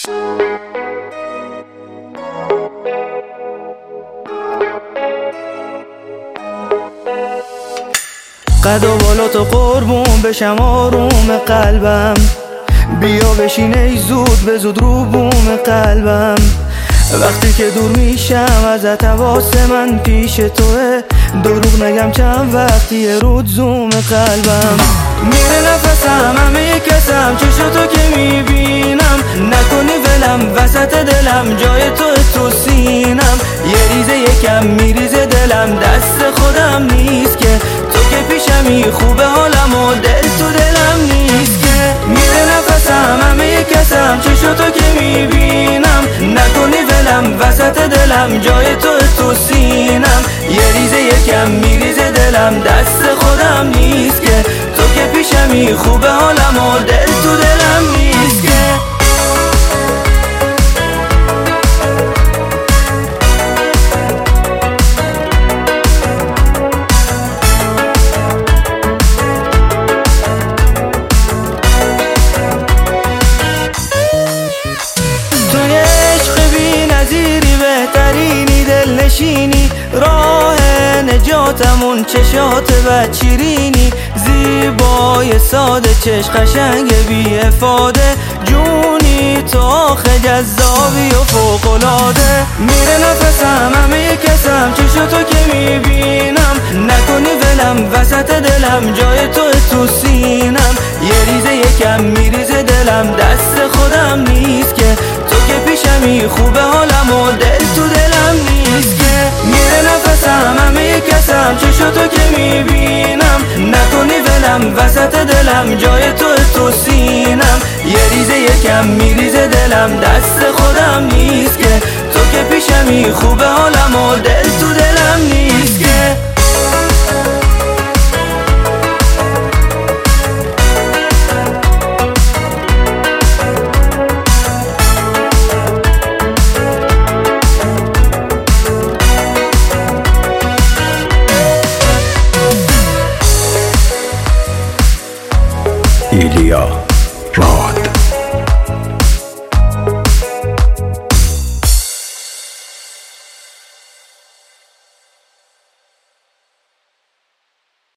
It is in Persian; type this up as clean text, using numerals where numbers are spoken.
قد و بالا تو قربون بشم آروم قلبم، بیا بشین ای زود به زود رو بوم قلبم. وقتی که دور میشم ازت حواس من پیش توه، دروغ نگم چند وقتیه رود زوم قلبم. میره نفسم همه کسم چشم تو که میبینم، نکنی ولم وسط دلم جای تو سینم. یه ریزه یکم میریزه دلم دست خودم نیست که، تو که پیشمی خوبه حالم و دل تو دلم نیست که. میره نفسم همه کسم چشم تو که میبینم، نکنی ولم وسط دلم جای تو سینم. یه ریزه یکم میریزه دلم دست خودم نیست که، تو که پیشمی خوبه حالم و دل تو دلم نیست که. توی عشق بی نظیری بهترینی دلنشینی، راه نجاتمون چشات بچیرینی. زیبای ساده چشم قشنگ بی افاده، جونی تو آخه جذابی و فوق‌العاده. میره نفسم همه کسم چشم تو که میبینم، نکنی ولم وسط دلم جای تو سینم. یه ریزه یکم میریزه دلم دست خودم نیست که، تو که پیشمی خوبه حالم و دل تو دلم نیست که. میره نفسم همه کسم چشم تو که میبینم، نکنی ولم وسط دلم جای تو سینم. یه ریزه یکم میریزه دلم دست خودم نیست که، تو که پیشمی خوبه حالم و دل تو دلم نیست.